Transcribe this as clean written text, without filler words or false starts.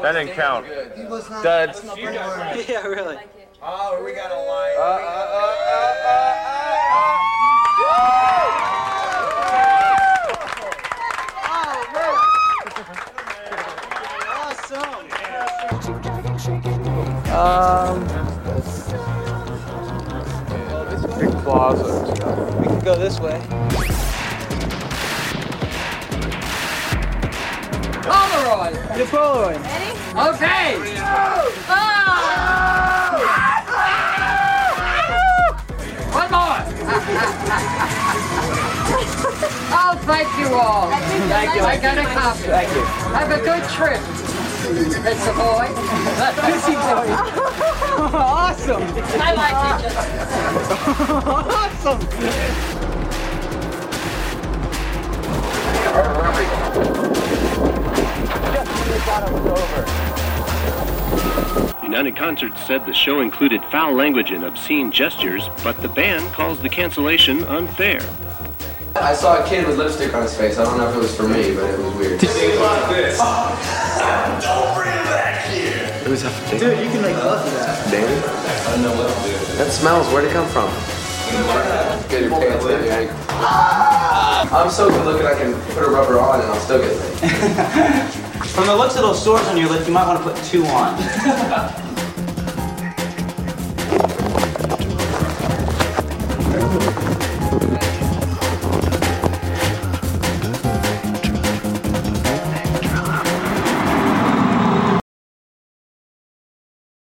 That didn't count. Duds. Yeah, really. Oh, we got a light. Big closet. We can go this way. Polaroid. The Polaroid. Okay. One more. Oh, thank you all. Thank you. I got a copy. Thank you. Have a good trip. It's a boy. Pussy boy. Awesome. I like it. Awesome. United Concerts said the show included foul language and obscene gestures, but the band calls the cancellation unfair. I saw a kid with lipstick on his face. I don't know if it was for me, but it was weird. Don't bring it back here. Who's that? Dude, you can make love to that. Danny? I don't know what to do. That smells. Where'd it come from? Get your pants in your ankle. I'm so good looking I can put a rubber on and I'll still get laid. From the looks of those sores on your lip, you might want to put 2 on.